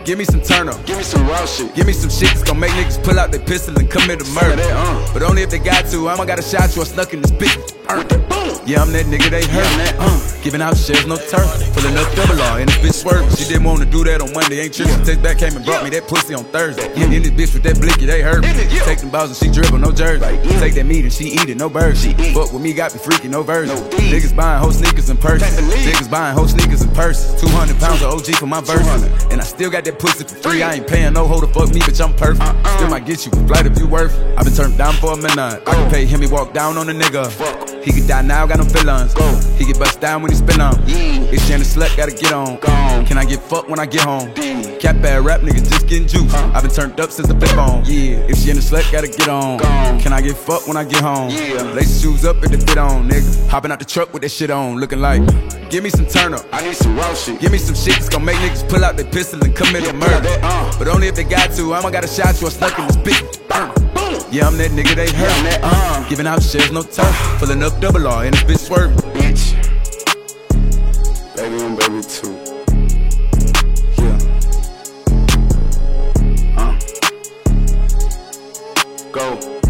Give me some turn up. Give me some raw shit. Give me some shit that's gon' make niggas pull out their pistol and commit a murder. But only if they got to. I'ma got a shot you I snuck in this bitch. Yeah, I'm that nigga they hurt. Giving out shares, no turf. Pulling up double R and this bitch swerving. She didn't wanna do that on Monday, ain't trippin'. Text back came and brought me that pussy on Thursday. In this bitch with that blicky, they hurt me. Take them balls and she dribble, no jersey. Take that meat and she eat it, no bird. Fuck with me, got me freaky, no version. Niggas buying whole sneakers and purses. Niggas buying whole sneakers and purses. 200 pounds of OG for my verses. And I still got that pussy for free. I ain't paying no hoe to fuck me, bitch, I'm perfect. Still might get you a flight if you worth it. I been turned down for a minute. I can pay him, he walk down on a nigga. He could die now, got no feelings. He get bust down when he spin on. It's Shannon slut, gotta get on. Can I get fucked when I get home? Cap bad rap niggas just getting juice. I been turned up since the flip on. Yeah, if she in the slut, gotta get on. Can I get fucked when I get home? Lace shoes up and the fit on, nigga. Hopping out the truck with that shit on, looking like. Give me some turn up. I need some raw shit. Give me some shit that's gon' make niggas pull out their pistol and commit a murder. But only if they got to. I'ma got a shot you I snuck in this bitch. Yeah, I'm that nigga they hurt. Giving out shares, no turf. Pulling up double R and this bitch swerving. Bitch. Baby 1, baby 2. Yeah. Go.